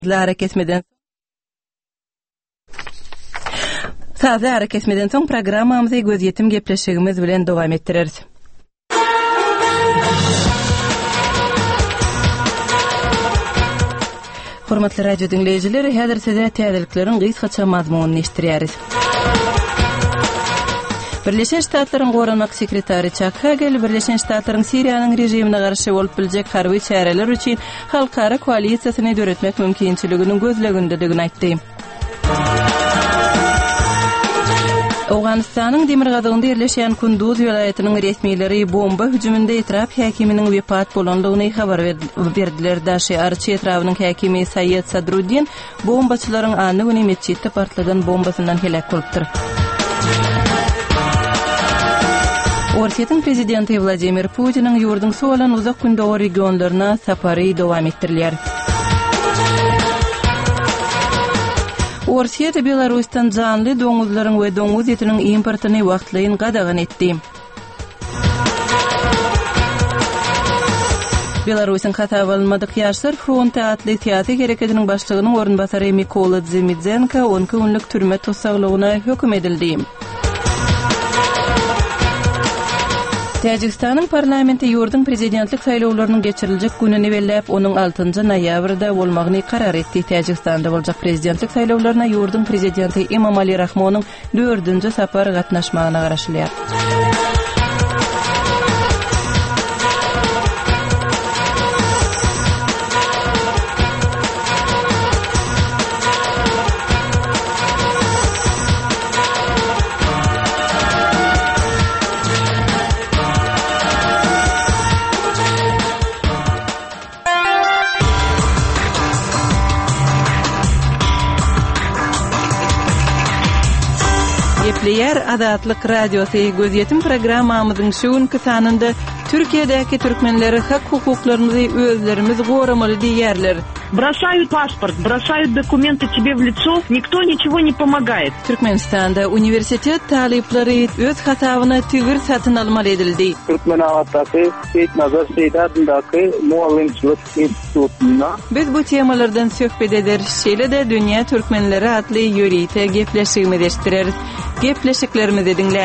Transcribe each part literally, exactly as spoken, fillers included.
Kesmeden Sazlara kesmeden soň programmamyzy göz ýetim gepleşigimiz bilen dowam etdireriz. Hormatly radio dinleýijileri, häzir size täzeliklerin gysgaça mazmunyny eşdirýäris. Birleşen Ştatlaryň Goranmak sekretary Chuck Hagel, Birleşen Ştatlaryň Siriýanyň rejimine garşy bolup biljek harby çäreler üçin halkara koalisiýasyny döretmek mümkinçiligini gözlegindigini aýtdy. Awganistanyň Demirgazagynda ýerleşýän Kunduz vilayatynyň resmiýetleri bomba hüjüminde etraf häkiminiň wepat bolanlygyny habar berdiler. Daşy Arçy etrawynyň häkimi Sayyid Sadruddin bombaçylaryň any güni mesçitde partlagan bombasyndan helak bolupdyr. Orsiýetin prezidenti Vladimir Putiniň ýurduň sowalan uzak gündogy regionlaryna sapary dowam etdirilýär. Orsiýet Belarusdan janly doňuzlaryň we doňuz etiniň importyny wagtlaýyn gadagan etdi. Belarusyň hata bolmadyk ýaşlar fronta atly teatr gereketiniň başlygynyň ornbasary Mikola Dzemidzenko on günlük türme tutsaglygyna hökm edildi. Täjikistanyň parlamenti ýurdun prezidentlik saýlawlarynyň geçiriljek gününi belläp, onuň altynjy noýabrda bolmagyny karar etdi. Täjikistanda boljak prezidentlik saýlawlaryna ýurdun prezidenti Emomali Rahmonyň dördünji sapar gatnaşmagyna garaşylýar. Gepleýär Azatlyk radiosy göz ýetim programmamyzyň şu günkü sanynda Türkiýedäki türkmenleri hak hukuklaryny özlerimiz goramaly diýerler. Бросают паспорт, бросают документы тебе в лицо, никто ничего не помогает. Türkmenistanda universitet talyplary öz hasabyna tügür satyn almaly edildi. Türkmen awatdaky Seyit Nazar Seydadyňdaky muallimçilik institutuna biz bu temalardan söhbet ederiz. Şeýle-de dünýä türkmenleri atly ýöreýte gepleşigimiz eşdireriz. Gepleşiklerimizi dinleň.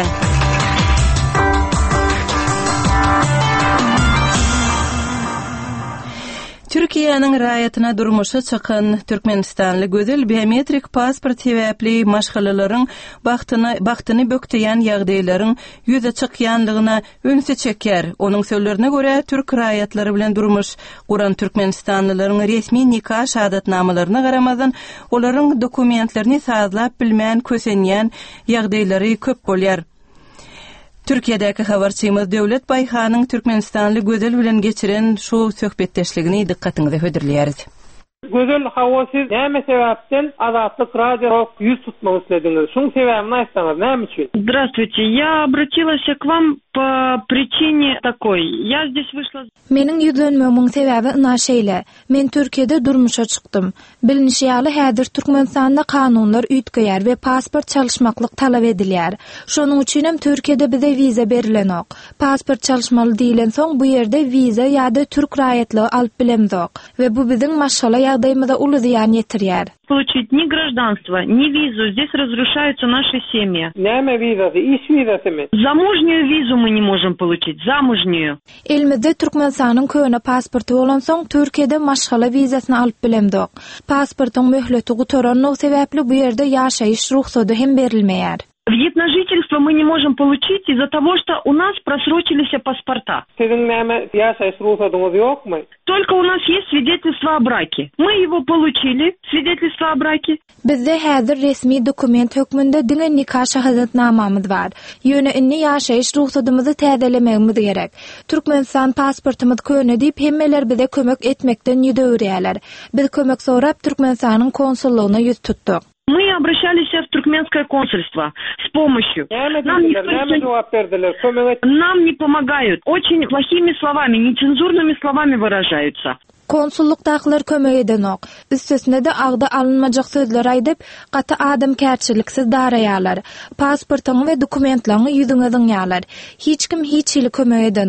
Türkiýanyň raýatyna durmuşa çykan Türkmenistanly gözel biometrik pasport sebäpli maşgalalaryň bagtyny bagtyny bökteýän ýagdaýlaryň ýüze çykýanlygyna öňse çeker. Onuň sözlerine görä, türk raýatlary bilen durmuş guran Türkmenistanlylaryň resmi nikah şahadatnamalaryna garamazdan olaryň dokumentlerini sazlap bilmän kösenýän ýagdaýlary köp bolýar. Türkiýedäki habarçymyz Döwlet Baýhanyň Türkmenistanly gözel bilen geçiren şu söhbetdeşligini dikkatiňize höderleýäris. Gözel hawasy näme sebäpden Azatlyk radio ýüz tutmak islediniz? Şuň sebäbini aýtsaňyz, näme üçin? Здравствуйте, я обратилась к вам по причине такой. Я здесь вышла... Meniň ýüzlenmemiň sebäbi ina şeýle. Men Türkiýede durmuşa çykdym. Bilinýärli häzir Türkmenistanda kanunlar üýtgeýär we pasport çalışmaklyk talap edilýär. Şonuň üçin hem Türkiýede bize wiza berilenok. Pasport çalışmaly diýilen soň bu ýerde wiza ýa-da türk raýatlygy alyp bilemzok we bu biziň maşgala ýagdaýymyza uly ziýan ýetirýär. Получить ни гражданство, ни визу, здесь разрушаются наши семьи. Näme wizasy? Iş wizasymy? Замужнюю визу мы не можем получить, замужнюю. Elimizde Türkmenistanyň köne pasporty bolan soň Türkiýede maşgala wizasyny alyp bilemzok. Pasportyň möhleti gutaranyň sebäpli bu ýerde ýaşaýyş ruhsady hem berilmeýär. Вид на жительство мы не можем получить из-за того, что у нас просрочились паспорта. Siziň näme ýaşaýyş ruhsadyňyz ýokmy? Только у нас есть свидетельство о браке. Мы его получили, свидетельство о браке. Bizde häzir resmi dokument hökmünde diňe nikah şahadatnamamyz bar. Ýöne inni ýaşaýyş ruhsadymyzy täzelemegimiz gerek. Türkmenistan pasportymyz köne diýip hemmeler bize kömek etmekden ýüdürýärler. Biz kömek sorap Türkmenistanyň konsullugyna ýüz tutdyk. Мы обращались в туркменское консульство с помощью. Нам, никто... Нам не помогают. Очень плохими словами, нецензурными словами выражаются. Konsullukdakylar kömek edenok. Üstesine de agda alınmajak sözler aýdyp, gaty adam kärçiliksiz daraýarlar. Pasportyň we dokumentlaryny ýüzüňe diňýärler. Hiç kim hiç hili kömek edenok.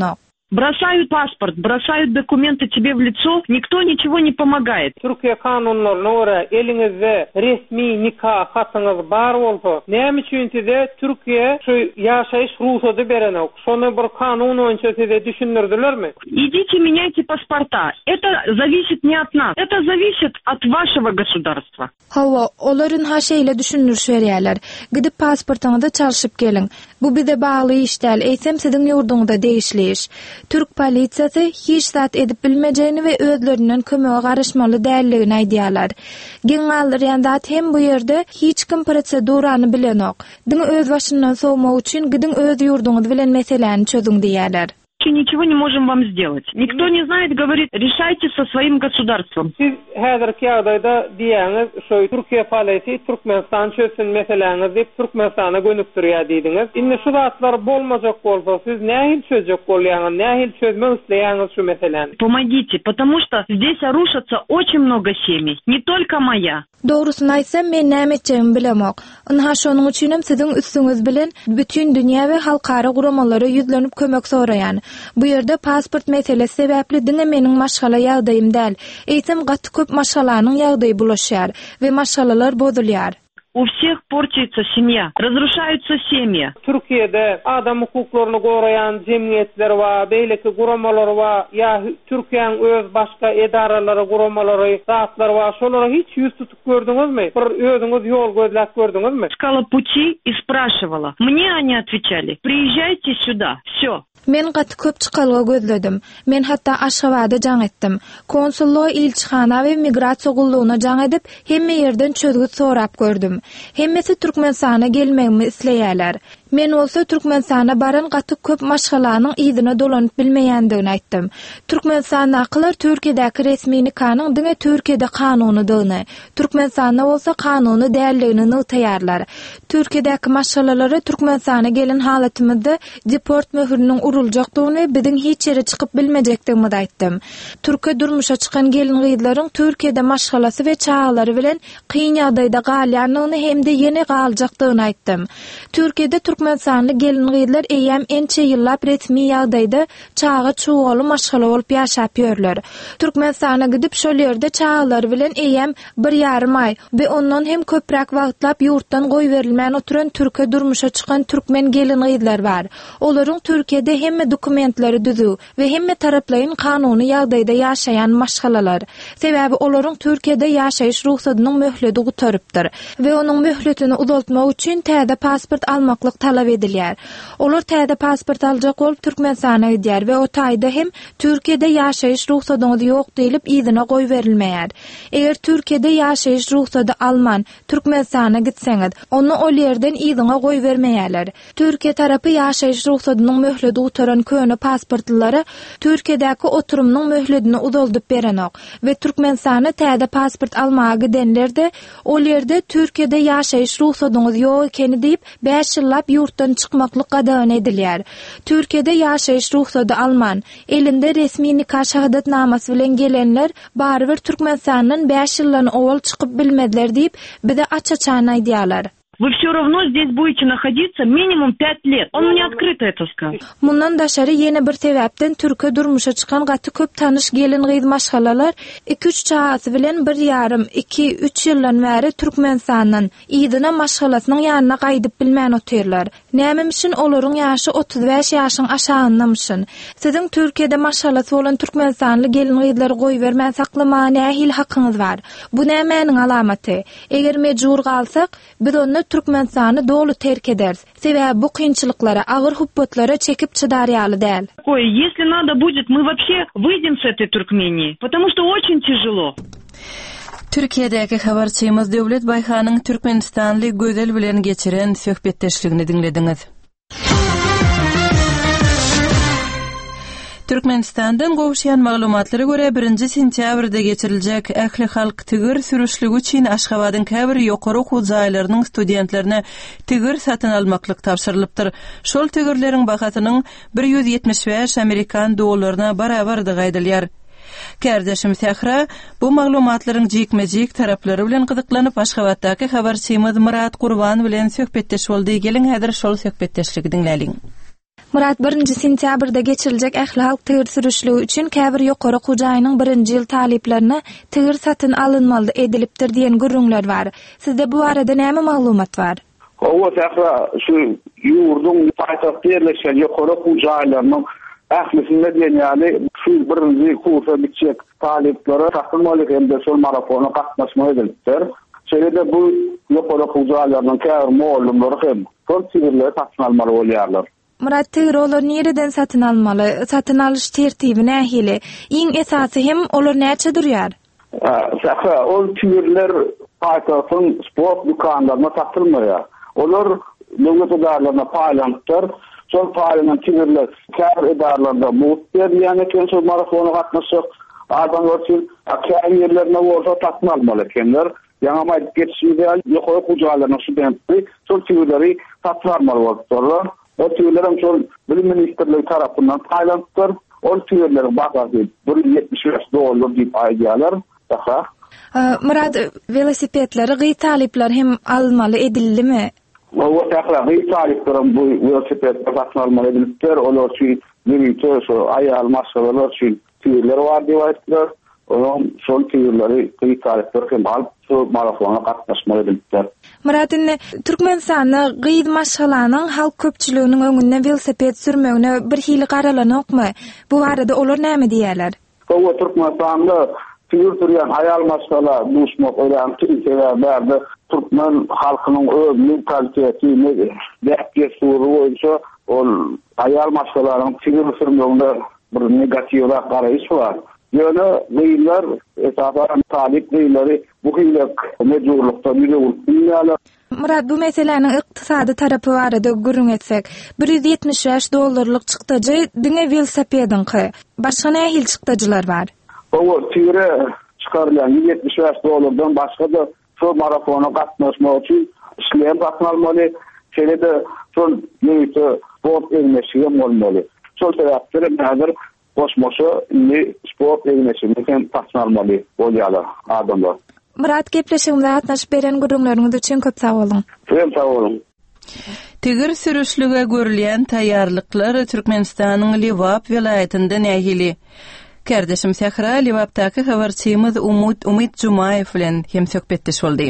Бросают паспорт, бросают документы тебе в лицо, никто ничего не помогает. Türkiye kanunlarına göre elinizde resmi nikah hatınız bar olsa, näme üçin size Türkiye şu yaşayış ruhsatı berenek? Şonu bir kanun önce size düşündürdülermi? Идите меняйте паспорта. Это зависит не от нас. Это зависит от вашего государства. Hawa, olaryň ha şeýle düşündürüş berýärler. Gidip pasportyňyzda çalyşyp gelin. Bu bize bağlı iş däl. Eýsem siziň ýurduňyzda değişli iş. Türk polisiýasy hiç zat edip bilmejegini we özlerinden kömege garaşmaly dälligini aýdýarlar. Geňallaryan zat hem bu ýerde hiç kim prosedurany bilenok. Diňi öz başyndan sowmak üçin gidin öz ýurduňyz bilen meseleni çözüň diýerler. Ничего не можем вам сделать. Никто не знает, говорит, решайте со своим государством. Siz häzirki ýagdaýda diýäňiz, şu Türkiye polisi Türkmenistan çözsün meseleniz diýip Türkmenistana gönükdirýär diýdiňiz. Indi şu zatlar bolmajak bolsa, siz nähil çözjek bolýaňyz, nähil çözmek isleýäňiz şu meseleni? Помогите, потому что здесь рушится очень много семей, не только моя. Doğrusunu aýsam, men näme etjegimi bilemok. Ynha şonuň üçinem siziň üstüňiz bilen bütün dünýä we halkara guramalary ýüzlenip kömek soraýan. Bu ýerde pasport meselesi sebäpli diňe meniň maşgala ýagdaýym däl. Eýsem gaty köp maşgalanyň ýagdaýy bulaşýar we maşgalalar bozulýar. У всех портится семья, разрушаются семьи. Türkiye'de adam hukuklaryny gorayan jemgyýetler we beýleki guramalar we ya Türkiýeň öz başga edaralary guramalary, zatlar we şolara hiç ýüz tutup gördüňizmi? Bir özüňiz ýol gözläp gördüňizmi? Искала пути и спрашивала. Мне они отвечали: "Приезжайте сюда". Всё. Men gaty köp çykalga gözledim. Men hatta Aşgabatda jaň etdim. Konsulluğa, ilçihana we migrasiýa gullugyna jaň edip, hemme ýerden çözgüt sorap gördüm. Hemmesi Türkmenistana gelmegimi isleýärler. Men olsa Türkmenistana baran gaty köp maşgalanyň ýygyna dolanyp bilmeýändigini aýtdym. Türkmenistana aklar Türkiýedäki resmi nikanyň diňe Türkiýede kanuny dyny. Türkmenistana bolsa kanuny dälligini nytaýarlar. Türkiýedäki maşgalalary Türkmenistana gelen halatymyzda deport möhüriniň uruljakdygyny biziň hiç ýere çykyp bilmejekdigimi aýtdym. Türkiýe durmuşa çykan gelin gyýdlaryň Türkiýede maşgalasy we çağalary bilen kyn ýagdaýda galýanyny hemde ýene galjakdygyny aýtdym. Türkiýede Türkmenistanly gelin gyýdlar eýem ençe ýyllap resmi ýagdaýda çağa çuwaly maşgala bolup ýaşap ýörler. Türkmenistana gidip şol ýerde çağalary bilen eýem bir ýarym aý we ondan hem köpräk wagtlap ýurtdan goýberilmän oturan Türkiýe durmuşa çykan türkmen gelin gyýdlar bar. Olaryň Türkiýede hemme dokumentleri düzü we hemme taraplaryň kanuny ýagdaýda ýaşaýan maşgalalar. Sebäbi olaryň Türkiýede ýaşaýyş ruhsatynyň möhleti gutarıpdyr we onuň möhletini uzaltmak üçin täze pasport almaklyk talap edilýär. Olar täze pasport aljak bolup Türkmenistana gidýär we o taýda hem Türkiýede ýaşaýyş ruhsatyňyz ýok diýilip ýygyna goýberilmeýär. Eger Türkiýede ýaşaýyş ruhsaty alman Türkmenistana gitseňiz, onu ol ýerden ýygyna goýbermeýärler. Türkiýe tarapy ýaşaýyş ruhsatynyň möhleti utaran köne pasportlary Türkiýedäki oturumnyň möhletini uzaldyp berenok we Türkmenistana täze pasport almaga gidenlerde ol ýerde Türkiýede ýaşaýyş ruhsatyňyz ýok ekeni diýip beş ýyllap ýurtdan çykmaklyk gadawan edilýär. Türkiýede ýaşaýyş ruhsaty alman, elinde resmi nikah şahadatnamasy bilen gelenler barybir Türkmenistanyň beş ýyldan owal çykyp bilmediler diýip bize açaçan aýdýarlar. Вы все равно здесь будете находиться минимум пять лет. Он мне открыто это сказал. Mundan daşary ýene bir sebäpden Türkiýe durmuşa çykan gaty köp tanış gelin gyýdy maşgalalar iki üç çağasy bilen bir ýarym iki üç ýyldan bäri Türkmenistanyň ýygyna maşgalasynyň ýanyna gaýdyp bilmän oturýarlar. Näme üçin olaryň ýaşy otuz beş ýaşyň aşagyndamışyn. Siziň Türkiýede maşgalasy bolan Türkmenistanly gelin gyýdlary goýbermän saklamaga nähil hakyňyz bar. Bu nämenin alamaty? Eger mejbur galsak, biz onu Türkmenistany dolu terk ederiz. Sebäbi bu kynçylyklara, agyr hupbotlara çekip çydarýaly däl. Ой, если надо будет, мы вообще выйдем с этой Туркмении, потому что очень тяжело. Türkiýedäki habarçymyz Döwlet Baýhanyň Türkmenistanly gözel bilen geçiren söhbetdeşligini dinlediňiz. Türkmenistandan gowşaýan maglumatlary görä birinji sentýabrda geçiriljek ähli halk tigir sürüşligi üçin Aşgabatyň käbir ýokary okuw jaýlarynyň studentlerine tigir satyn almaklyk tapşyrylypdyr. Şol tigirleriň bahasynyň bir ýüz ýetmiş beş Amerikan dollaryna barabardygy aýdylýar. Kärdeşim Sähra bu maglumatlaryň jikmejik taraplary bilen gyzyklanyp Aşgabatdaky habarçymyz Murat Gurban bilen söhbetdeş boldy. Geliň häzir şol söhbetdeşligi dinläliň. Murat birinji sentyabrda geçirilecek ählak tigir sürüşlüğü üçün käbir ýokary hujaýynyň birinji ýyl taliplerine tigir satyn alynmaly edilipdir diýen gürrüňler bar. Sizde bu arada näme maglumat bar? O tähra şu ýurdun paýtagty ýerleşen ýokary hujaýlarynyň ählisinde diýen ýaly şu birinji kursa bitjek taliplere satynmaly hemde şol marafona gatnaşma edilipdir. Şeýle bu ýokary hujaýlarynyň käbir mollumlary hem şol tigirleri satyn almaly bolýarlar. Murat, tigir olar nereden satın almalı? Satın alış tertibi nähili? Iň esasy hem olar näçe durýar? Sähä, ol tigirler paýtagtyň sport dukanlarynda satylmýar. Olar döwlet edarlaryna paýlandyr. Şol paýlanan tigirler käbir edarlarynda mut berýän eken şol marafona gatnaşyp adamlar üçin käbir ýerlerine bolsa satyn almaly ekenler. Ýa-da maýdyp geçişinde ýokary hujaýlarynyň studentleri şol tigirleri satyn almaly bolýarlar. O tüylerim şol bilim ministerliği tarafından paylantılar. O tüylerin bakası bir yüz yetmiş beş dolar deyip aýdýarlar. Daha. Murat, velosipedleri gyý talipler hem almaly edildimi? O tähra gyý taliplerim bu velosipedler satyn almaly edilipdir. Olar üçin ýürüýte şo aýal maşgalalar üçin tüyler bar diýip aýtdylar. Olam şol tüyleri gyý talipler hem alyp şu marafona gatnaşmaly edilipdir. Murat'ın Türkmenistanyň gyýdy maşgalanyň halk köpçüliginiň öňünden velosiped sürmegine bir hili garalanokmy? Bu arada olar näme diýerler? O Türkmenistanda tüýür türýän aýal maşgala duşmak öýlen türkmenler bärde Türkmen halkynyň öz mentalitetini däpge suru boýunça ol aýal maşgalaryň tüýür sürmeginde bir negatyw garaýyş bar. Ýöne beýler esasen talip beýleri bu hile mejburlukda ýürüýärler. Murat, bu meseleniň ykdysady tarapy barada gürrüň etsek, bir yüz yetmiş beş dolarlyk çykdyjy diňe velosipediňki. Başga nähil çykdyjylar bar? O tüýre çykarylýan yüz yetmiş beş dolardan başga da şu marafona gatnaşmak üçin işleýän satyn almaly. Şeýle şol ýöňe sport egneşigi bolmaly. Şol sebäpleri häzir Boşmoşa indi sport egneşigini hem satyn almaly bolýarlar adamlar. Murat, gepleşigimizde gatnaşyp beren gürrüňleriňiz üçin köp sag bolun. Hem sag bolun. Tigir sürüşlüge görülýän taýýarlyklar Türkmenistanyň Liwap vilayetinde nähili. Kardeşim Sähra, Liwapdaky habarçymyz Umut Umit Jumayew bilen hem söhbetdeş boldym.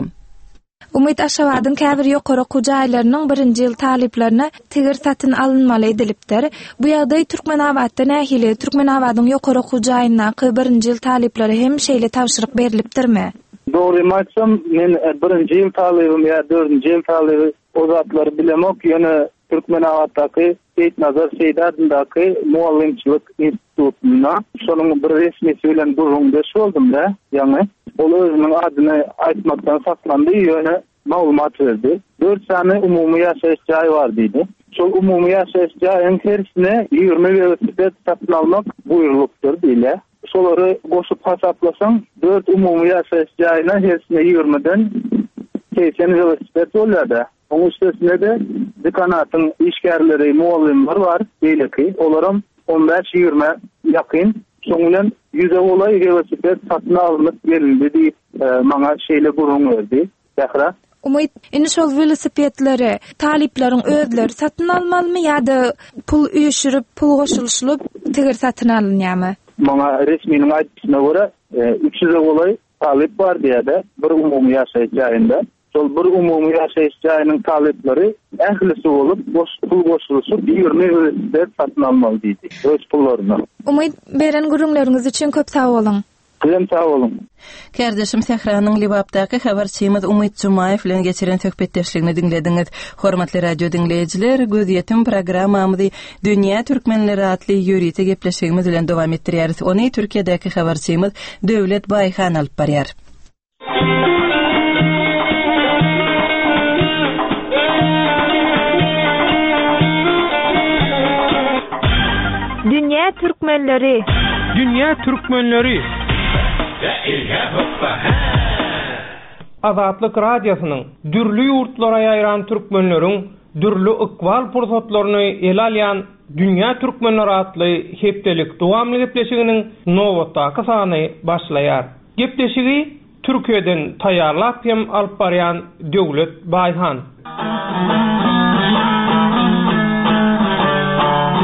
Umit aşawadyň käbir ýokary hujaýlarynyň birinji ýyl taliplerine tigir satyn alynmaly edilipdir. Bu ýagdaý Türkmenawatda nähili? Türkmenawadyň ýokary hujaýynyň birinji ýyl talipleri hem şeýle tapşyryk berilipdirmi? Dogry maçsam, men birinji ýyl talibim ýa dördünji ýyl talibi o zatlary bilemok, ýöne Türkmenawatdaky Seýdnazar Seýdadyňdaky muallimçilik institutuna şonuň bir resmisi bilen gurrunda boldum da, ýa-ni ol özüniň adyny aýtmakdan saklandy, ýöne maglumat berdi. dört sany umumy ýaşaýyş jaý bar diýdi. Şol umumy ýaşaýyş jaýynyň hersine ýigirme velosiped satyn almak buýrulupdyr diýile. Şolary goşup hasaplasaň dört umumy ýaşaýyş jaýyna hersine ýigirmeden seksen velosiped bolýar. Onuň üstesinde de dekanatyň işgärleri, muallimler var diýileki. Olaram on beş ýigirme ýakyn. Şoň bilen ýüze olay velosiped satyn alınıp berildi diýip maňa şeýle gurrun berdi. Sähra. Umit, indi şol velosipedleri talipleriň özleri satyn almalymy ýa-da pul üýşürip, pul goşulyşyp tigir satyn alynýarmy? Maňa resminiň aýtdyşyna görä üç yüze olay talip bar diýerde bir umumy ýaşaýyş jaýynda. Şol bir umumy ýaşaýyş jaýynyň talipleri ählisi bolup, pul goşulyşyp ýigirme velosiped satyn almaly diýdi. Öz pullaryna. Umit, beren gürrüňleriňiz üçin köp sag bolun. Hem sag bolun. Kardeşim Sähranyň Liwapdaky habarçymyz Umit Jumayew bilen geçiren söhbetdeşligini dinlediňiz. Hormatly radio dinleyijiler, gözýetim programmamyzy Dünýä Türkmenleri atly ýürüýte gepleşigimiz bilen dowam etdirýäris. Ony Türkiýedäki habarçymyz Döwlet Baýhan alyp barýar. Dünýä Türkmenleri. Dünýä Türkmenleri. Azatlyk radiosynyň dürli ýurtlara ýaýran türkmenleriň dürli ykbal pursatlaryny ele alýan Dünýä Türkmenleri atly hepdelik dowamly gepleşiginiň nowatdaky sany başlaýar. Gepleşigi Türkiýeden taýýarlap hem alyp barýan Döwlet Baýhan.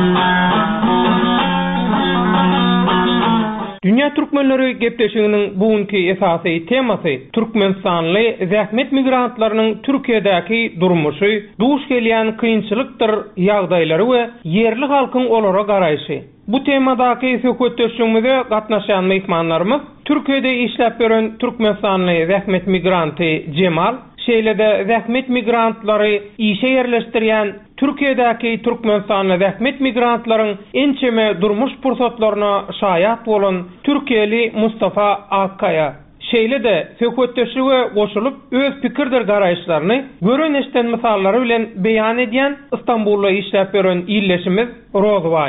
Dünya Türkmenleri gepleşiginiň bugünkü esasy temasy Türkmenistanly zähmet migrantlarynyň Türkiýedäki durmuşy, duş gelýän kynçylykdyr ýagdaýlary we yerli halkyň olara garaýşy. Bu temadaky söhbetleşigimizde gatnaşan mehmanlarymyz Türkiýede işläp beren Türkmenistanly zähmet migranty Cemal, şeýlede zähmet migrantlary işe ýerleşdirýän Türkiýedäki Türkmenistanly zähmet migrantlaryň ençeme durmuş pursatlaryna şaýat bolan Türkiýeli Mustafa Akkaya. Şeýlede söhbetleşige goşulyp öz pikirdir garaýşlaryny gören eşden misallary bilen beýan edýän İstanbulda işläp beren illeşimiz Rozway.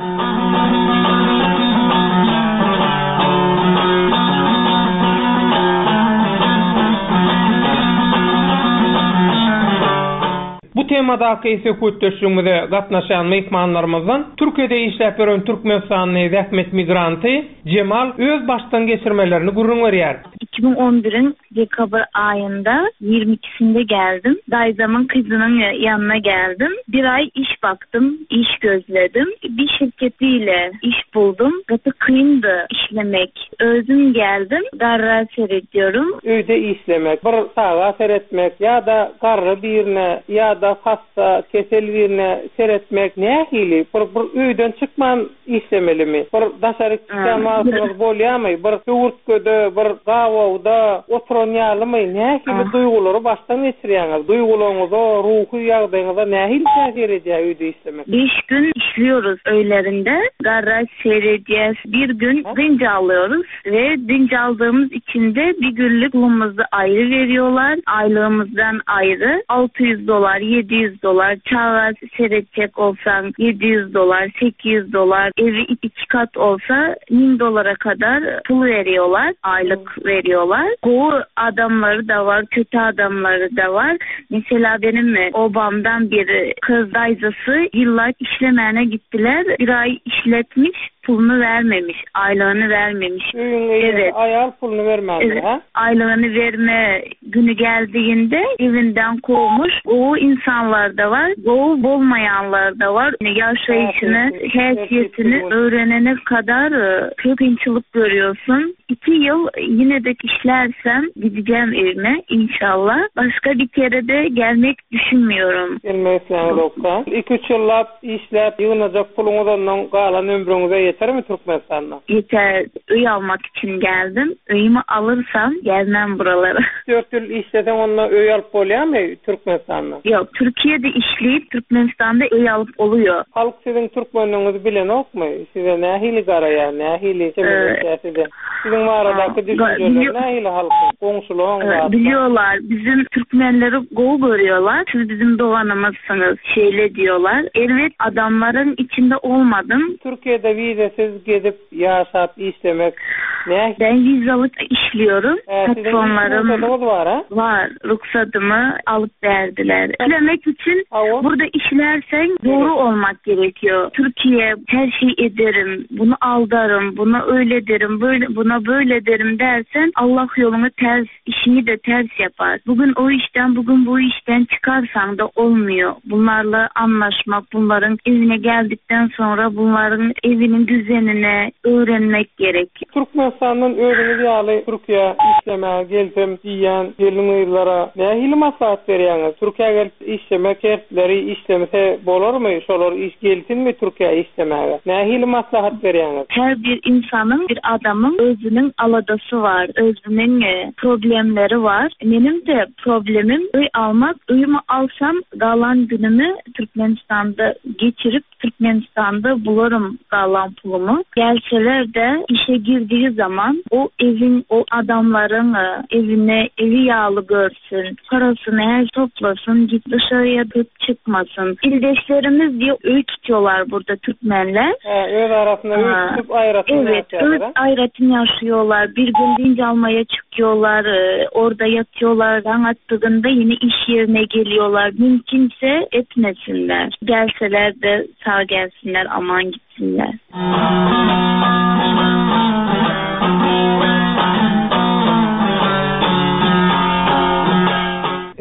Bu temadaky söhbetleşigimizde gatnaşan mehmanlarymyzdan Türkiýede işläp beren Türkmenistanly zähmet migranty Cemal öz baştan geçirmelerini gurrun berýär. iki bin on birin dekabr ayında yirmi ikisinde geldim. Dayzamın kızının yanına geldim. Bir ay iş baktım, iş gözledim. Bir şirketiyle iş buldum. Gatı kıyındı işlemek. Özüm geldim. Garra seyrediyorum. Öýde işlemek, bir sağa seyretmek ya da garry birine ya da hasta kesel birine seyretmek nähili? Bir, bir öýden çykman işlemelimi? Bir daşary çıkmasyňyz bolýarmy? Bir töwürtgede, bir gawawda oturan ýalymy? Nähili duýgulary başdan geçirýäňiz? Duýgularyňyza, ruhy ýagdaýyňyza nähili täsir edýär öýde işlemek? Beş gün işliyoruz öğlerinde. Garaj seyrediyoruz. Bir gün dinç alıyoruz ve dinç aldığımız için de bir günlük pulumuzu ayrı veriyorlar. Aylığımızdan ayrı. altı yüz dolar, yedi yüz dolar. Çağlar seyredecek olsan yedi yüz dolar, sekiz yüz dolar. Evi iki kat olsa bin dolara kadar pul veriyorlar. Aylık veriyorlar. Bu adamları da var, kötü adamları da var. Mesela benim obamdan bir kız dayzası yıllar işlemene gittiler. Bir ay işletmiş, pulunu vermemiş, aylığını vermemiş. Öyün, evet. Ayal pulunu vermedi evet. ha? Aylığını verme günü geldiğinde evinden kovmuş. O insanlar da var, o olmayanlar da var. Yaşayışını, haysiyetini öğrenene kadar çok inçilik görüyorsun. İki yıl yine de işlersem gideceğim evime inşallah. Başka bir kere de gelmek düşünmüyorum. Gelmekten doktor. iki üç yıllap işlep yığınacak pulunuzdan kalan ömrünüze yeter mi Türkmenistan'da? Yeter. Öy almak için geldim. Öyümü alırsam gelmem buralara. dört yıl işleten onunla öy alıp oluyor mu Türkmenistan'da? Yok. Türkiye'de işleyip Türkmenistan'da öy alıp oluyor. Halk sizin Türkmenliğinizi bilen yok mu? Size nehili garaya, nehili çemirliklerinde? Sizin mağaradaki düşünceler nehili halkın? Komşuluğun var. Biliyorlar. Bizim Türkmenleri gol görüyorlar. Siz bizim doğanımızsınız. Şeyle diyorlar. Evet, adamların içinde olmadım. Türkiye'de vizesiz gidip yaşap işlemek ne? Ben vizalık işliyorum. Ee, Patronlarım var ha? Var. Ruhsatımı alıp verdiler. İşlemek için Avo. burada işlersen doğru olmak gerekiyor. Türkiye her şey ederim. Bunu aldarım. Buna öyle derim. Böyle, buna böyle derim dersen Allah yolunu ters, işini de ters yapar. Bugün o işten, bugün bu işten çıkarsan da olmuyor. Bunlarla anlaşmak, bunların evine geldikten sonra bunların evinin düzenine öğrenmek gerek. Türkmenistan'ın öğreni diyali Türkiye işleme, geldim diyen gelin yıllara ne hili maslahat veriyorsunuz? Türkiye gelip işleme, kertleri işlemese bolar mı? Şolar iş gelsin mi Türkiye işlemeye? Ne hili maslahat veriyorsunuz? Her bir insanın, bir adamın özünün aladası var. Özünün problemleri var. Benim de problemim öy almak. Öyümü alsam kalan günümü Türkmenistan'da geçirip Türkmenistan'da bulurum kalan pulumu. Gelseler de işe girdiği zaman o evin, o adamların evine evi yağlı görsün. Parasını her toplasın, git dışarıya dök çıkmasın. İldeşlerimiz diye öy tutuyorlar burada Türkmenler. He, öyle arasında öy tutup ayratını evet, yaşıyorlar. Evet, ayratını yaşıyorlar. Bir gün dinç almaya çıkıyorlar. Orada yatıyorlar. Anlattığında yine iş yerine geliyorlar. Mümkünse etmesinler. Gelseler de sağ gelsinler, aman gitsinler.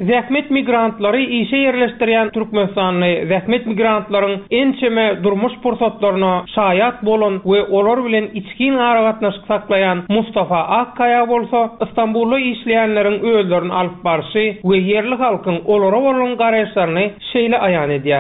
zähmet migrantlary işe yerleşdirýän Türkmenistanyny zähmet migrantlaryň ençeme durmuş pursatlaryna şaýat bolan we olar bilen içkin aragatnaşyk saklayan Mustafa Akkaya bolsa İstanbulda işleýänleriň öýlerini alyp barşy we yerli halkyň olara bolan garaşlaryny şeýle aýan edýär.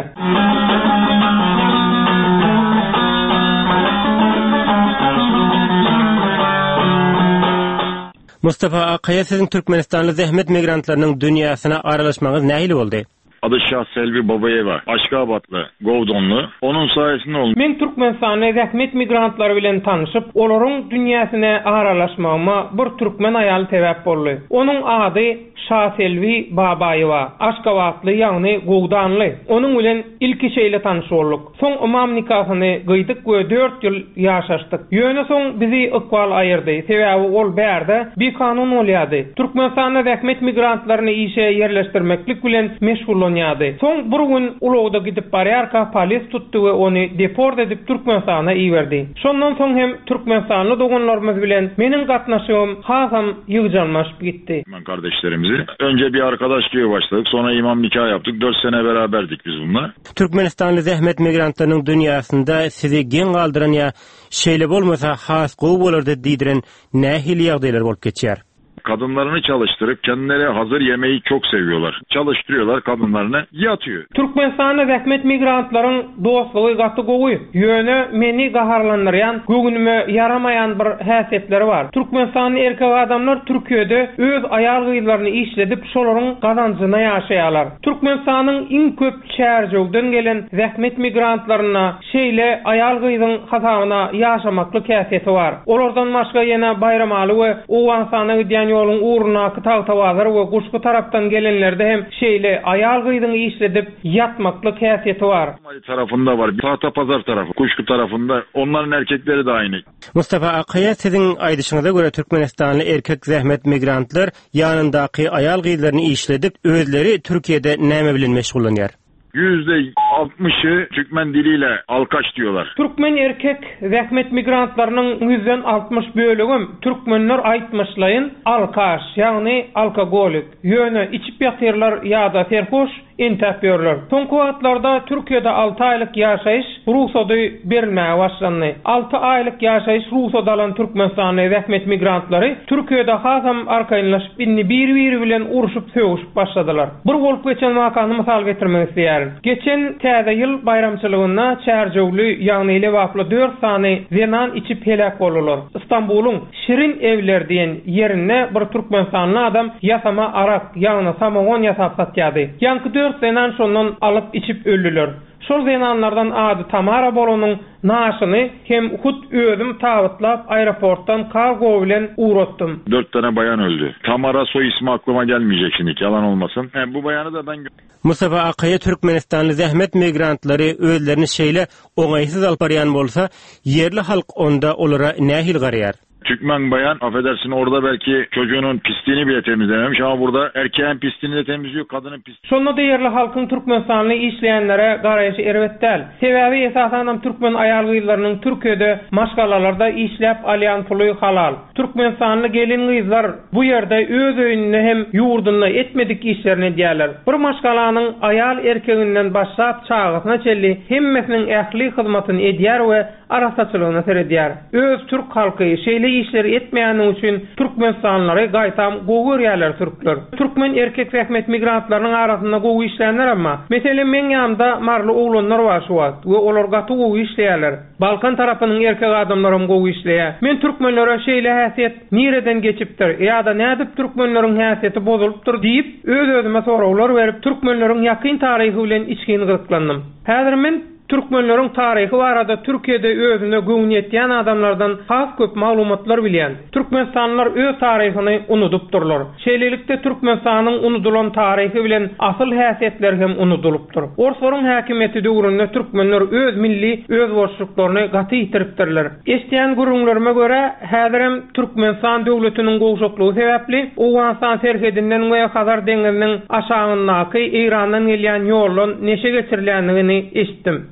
Mustafa Akkaya, sizin Türkmenistanlı zähmet migrantlarynyň dünýäsine aralaşmaňyz nähili boldy? Adı Şah Selvi Babayeva, Aşgabatlı, Govdonlu. Onun sayesinde oldu. Men Türkmenistan'da zähmet migrantları bilen tanışıp, olaryň dünýäsine aralaşmagyma bir türkmen aýaly sebäp boldy. Onun ady Şah Selvi Babayeva, Aşgabatlı ýagny Govdanly. Onun bilen ilki şeýle tanış boldyk. Soň umam nikahyny gıydyk we dört ýyl ýaşaşdyk. Ýöne soň bizi ıkwal aýyrdy. Sebäbi ol bärde bir kanun bolýardy. Türkmenistan'da zähmet migrantlaryny işe yerleşdirmeklik bilen meşgul Soň bir gün ulagda gidip barýarka polis tutdy we ony deport edip Türkmenistana iýerdi. Şondan soň hem Türkmenistanly doganlarymyz bilen meniň gatnaşygym hasam ýygyjanmaşyp gitdi. Ben kardeşlerimizi önce bir arkadaş gibi başladık, sonra imam nikah yaptık. dört sene beraberdik biz bununla. Türkmenistanly zähmet migrantlarynyň dünýäsinde sizi gen galdyran ýa şeýle bolmasa has gowy bolardy diýdiren nähili ýagdaýlar bolup geçýär? Kadınlarını çalıştırıp kendileri hazır yemeği çok seviyorlar. Çalıştırıyorlar kadınlarını, yatıyor. Türkmenistan'da zähmet migrantlaryň dostlugy gaty gowy. Ýöne meni gaharlandyrýan, göwnüme yaramayan bir häsiýetleri var. Türkmenistanly erkek adamlar Türkiýede öz aýal gyýlaryny işledip şolaryň gazanjyna ýaşaýarlar. Türkmenistanyň iň köp şäherjegden gelen zähmet migrantlaryna şeýle aýal gyýdyň hasabyna ýaşamaklyk häsiýeti var. Olardan başga ýene Bayramaly we Owansana gidýän ýolun uğruna kıtav tawazar we guşku tarapdan gelenlerde hem şeýle aýal gyýdyň işledip ýatmaklyk häsiýeti var. Mali tarafında var, Tahta Pazar tarafı, Kuşku tarafında onların erkekleri de aynı. Mustafa Akkaya, sizin aýdyşyňyza göre Türkmenistanly erkek zähmet migrantlar ýanyndaky aýal gyýlaryny işledip özleri Türkiýede näme bilen meşgullanýar? yüzde altmışı Türkmen diliyle alkaç diyorlar. Türkmen erkek zähmet migrantlarynyň yüzden altmış bölügüm Türkmenler aýtmışlaýyn alkaç, ýagny alkogolik. Ýöne içip ýatyrlar ýa-da terhoş intapýarlar. Soňky wagtlarda Türkiýede altı aýlyk ýaşaýyş ruhsady berilmäge başlandy. altı aýlyk ýaşaýyş ruhsady alan Türkmenistanly zähmet migrantlary Türkiýede hasam arkaýynlaşyp bir-biri bilen uruşup söwüşüp başladylar. Bir bolup geçen wakany mysal getirmek istäýärin. Geçen täze ýyl bayramçylygynda çärjegli ýagny lewaply dört sany zenan içip helak bolurlar. İstanbulyň Şirin Evler diýen ýerine bir Türkmenistanly adam ýasama arak ýagny samogon ýasap satýardy. Ýanky dört zenan şondan alyp içip öldüler. Şol zenanlardan ady Tamara bolanyň naşyny hem hut özüm taýytlap aeroportdan kargo bilen uğratdym. Dört tane bayan öldü. Tamara soy ismi aklıma gelmeyecek şimdi, yalan olmasın. He, bu bayanı da ben... Mustafa Akkaya, Türkmenistanly zähmet migrantlary özlerini şeýle oňaýsyz alyp barýan bolsa, yerli halk onda olara nähil garaýar? Türkmen bayan, affedersin, orada belki çocuğunun pisliğini bile temizlememiş ama burada erkeğin pisliğini de temizliyor, kadının pisliğini. Şonda değerli halkın Türkmenistanlı işleyenlere garaýyşy erwetdäl. Sebebi esasen Türkmen aýal gyýlarynyň Türkiýede maşgalalarda işläp alýan puly halal. Türkmenistanly gelin gyýlar bu ýerde öz öýüne hem ýurduny etmedik işlerini diýerler. Bir maşgalanyň aýal erkeginden başlap çağısyna çelli hemmesiniň ähli hyzmatyny edýär we arasaçylygyna seredýär. Öz türk halky şeýle işleri etmeýäni üçin Türkmenistanlary gaýtam gowy ýerler türkler. Türkmen erkek zähmet migrantlarynyň arasynda gowy işleýänler amma, meselem men ýanymda marly oglanlar bar şu wagt we olar gaty gowy işleýärler. Balkan tarapynyň erkek adamlary gowy işleýär. Men türkmenlere şeýle häsiýet nireden geçipdir ýa-da nädip türkmenleriň häsiýeti bozulupdyr diýip öz özüme sorawlar berip türkmenleriň ýakyn taryhy bilen içgin gyrklandym. Häzir men Türkmenleriň taryhy barada Türkiýede özüne göwnetýän adamlardan has köp maglumatlar bilýän. Türkmenistanlylar öz taryhyny unutupdyrlar. Şeýlelikde Türkmenistanyň unutulan taryhy bilen asyl häsiýetleri hem unutulupdyr. Orsoryň häkimeti döwründe türkmenler öz milli öz boşluklaryny gaty ýitiripdirler. Eşdýän gurulmalarma görä, häzir hem Türkmenistan döwletiniň gowşuklugy sebäpli Owanstan serhedinden we Hazar deňiziniň aşagyndaky Irandan gelýän ýolun neşe geçirilýändigini eşitdim.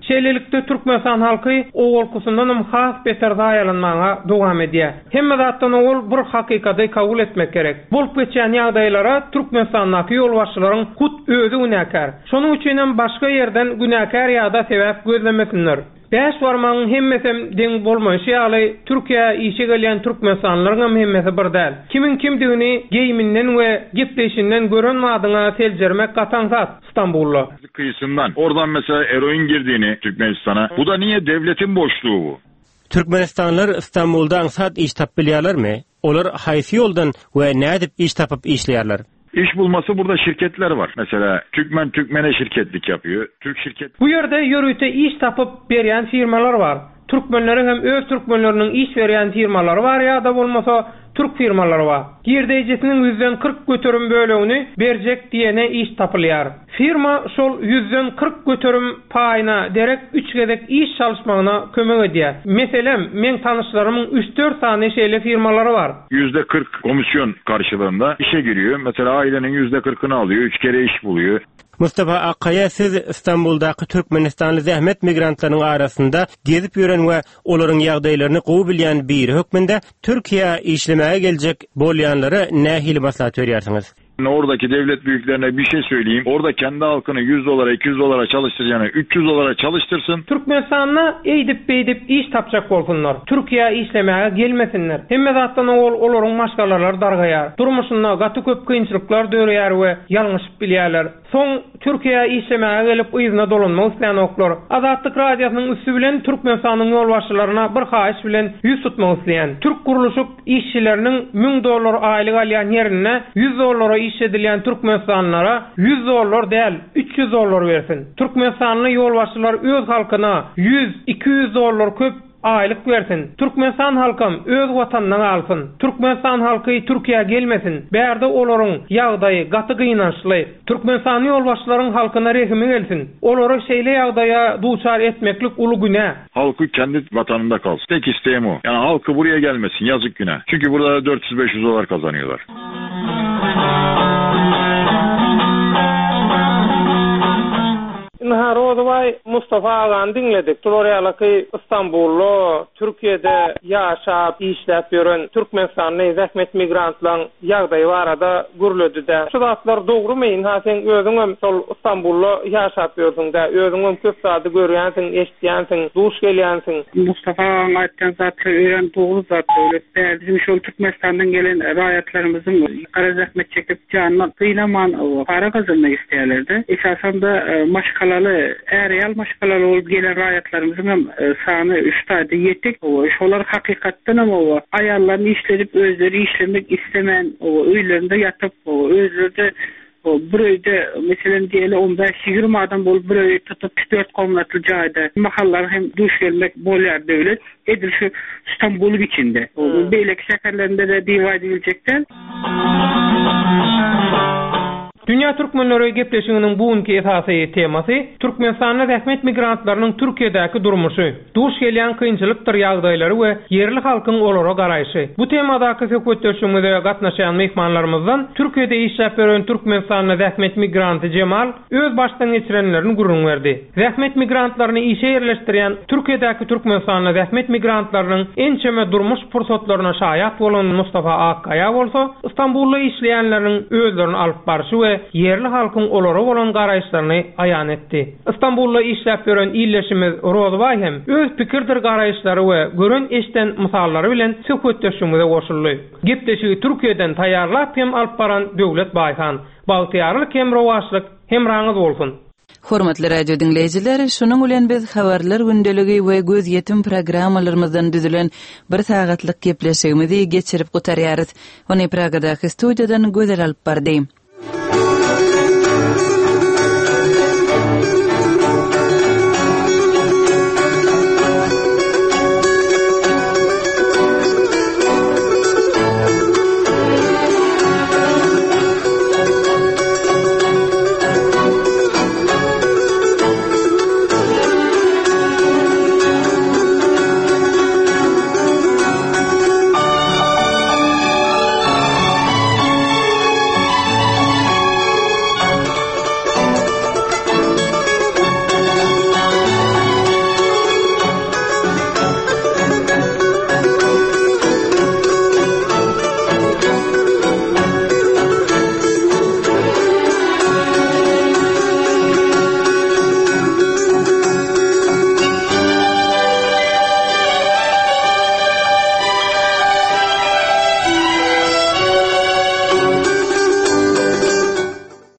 Şeýlelikde Türkmenistan halky owalkusundan has beter daýalanmaga dowam edýär. Hemme zatdan owul bir hakykatdy kabul etmek gerek. Bolup geçen ýagdaýlara Türkmenistandaky ýolbaşçylaryň hut özü günäkär. Şonuň üçin başga ýerden günäkär ýa-da sebäp gözlemesinler. Beş warmagyň hemmesem deň bolmaýşy ýaly Türkiýe işe gelýän Türkmenistanlaryň hemmesi bir däl. Kimin kimdigini geýiminden we gepleşinden görenmädiňe seljermek gataňsat İstanbul'la. Kıyısından. Oradan mesela eroin girdiğini Türkmenistan'a. Bu da niye? Devletin boşluğu bu. Türkmenistanlar İstanbul'da aňsat iş tap bilýärlermi? Olar haýsy ýoldan we nädip iş tapyp işleýärler? İş bulması burada şirketler var. Mesela Türkmen Türkmen'e şirketlik yapıyor. Türk şirket. Bu yerde yürüte iş tapıp berýän firmalar var. Türkmenlerin hem öz Türkmenlerinin iş berýän firmalar var ya da bolmasa Türk firmaları var. Girdejisinin yüzden kırk götürüm bölüğünü berjek diyene iş tapılýar. Firma şol yüzden kırk götürüm paýyna derek üç gedek iş çalışmagyna kömek edýär. Meselem, men tanışlarımın üç dört tane şeýle firmaları var. yüzde kırk komisyon karşılığında işe giriyor. Mesela ailenin yüzde kırkını alıyor, üç kere iş buluyor. Mustafa Akkaya, siz İstanbul'daki Türkmenistanlı zähmet migrantlarynyň arasında gezip ýören we olaryň ýagdaýlaryny gowy bilýän bir hökmünde Türkiýe işlemäge geljek bolýanlara nähili maslahat berýärsiňiz? Oradaki devlet büyüklerine bir şey söyleyeyim. Orada kendi halkını yüz dolara iki yüz dolara çalıştıracağına üç yüz dolara çalıştırsın. Türkmenistan'a eýdip beýdip iş tapjak bolsunlar. Türkiýe işlemäge gelmesinler. Hemme zatdan ol olaryň maşgalalar dargaýar. Durmuşynda gaty köp kynçylyklar dörýär we ýalňyşyp bilýärler. Soň Türkiýe işlemäge gelip ýyzyna dolanmak isleýän oklar Azatlyk radiosynyň üstü bilen Türkmenistanyň ýolbaşçylaryna bir haýyş bilen ýüz tutmak isleýän. Türk guruluşyk işçileriniň ming dollar aýlyk alýan ýerine yüz dollara iş edilýän Türkmenistanlara yüz dollar däl üç yüz dollar bersin. Türkmenistanly ýolbaşçylar öz halkyna yüz iki yüz dollar köp aýlyk bersin. Türkmenistan halkym öz watanyny alsın. Türkmenistan halky Türkiýe gelmesin. Bärde olaryň ýagdaýy gaty gynançly. Türkmenistan ýolbaşçylaryň halkyna rehimi gelsin. Olary şeýle ýagdaýa duçar etmeklik uly günä. Halky kendi vatanında kalsın. Tek isteğim o. Yani halkı buraya gelmesin. Yazık günah. Çünkü burada dört yüz beş yüz dolar kazanıyorlar. Naharozvay Mustafa Agan dinledik. Florialaky İstanbullu Türkiýede ýaşap işläp ýören Türkmenistanly zähmet migrantlaryň ýagdaýy barada gürledi-de. Şu zatlar dogrumy? Ha sen özüň sol İstanbullu ýaşap ýördiň-de, özüň köp zady görýänsiň, eşitýänsiň, duş gelýänsiň. Mustafa Agan aýtgan zatlar öýren dogry zat öýretdi. Bizim şol Türkmenistandan gelen raýatlarymyzyň kara zähmet çekip janyny gynamaň para kazanmak isleýärlerdi. Esasen de maşgala Ereal maşgalalar olup gelen raýatlarymyzyň sany üç taýda ýetdik. Şolar hakykatdan ama aýallaryny işledip özleri işlemek istemän, öýlerinde ýatyp, özleri bir öýde meselen diýeli on beş ýigirme adam bolup bir öýde tutup dört komnatly jaýda mahallar hem duş gelmek bolýar döwlet. Edil şu İstanbul içinde. Beýleki şäherlerinde de diýip ediljekden. Dünya Türkmenleri gepleşiginiň bugünkü esasy temasy Türkmenistanyň zähmet migrantlarynyň Türkiýedäki durmuşy, duş gelýän kynçylykdyr ýagdaýlary we yerli halkyň olara garaýşy. Bu temadaky söhbetleşmede gatnaşan mehmanlarymyzdan Türkiýede işläp ýören Türkmenistanyň zähmet migranty Cemal öz başdan geçirenlerini gurrun berdi. Zähmet migrantlaryny işe ýerleşdirýän Türkiýedäki Türkmenistanyň zähmet migrantlarynyň ençeme durmuş pursatlaryna şaýat bolan Mustafa Akkaya bolsa, İstanbulda işleýänleriň özlerini alyp barşy we yerli halkyň olara bolan garaýşlaryny aýan etdi. İstanbulda işläp ýören illeşimiz Rozvay hem öz pikirdir garaýşlary we gören eşden mysallary bilen söhbetleşmede goşuldy. Gepleşigi Türkiýeden taýýarlap hem alyp baran Döwlet Baýhan, bagtyarlyk hem rowaçlyk hem raňyz bolsun. Hormatly radio dinleyijiler, şonuň bilen biz habarlar gündeligi we göz ýetim programmalarymyzdan düzülen bir sagatlyk gepleşigimizi geçirip gutarýarys. Ony Pragadaky studiýadan gözel alyp bardym.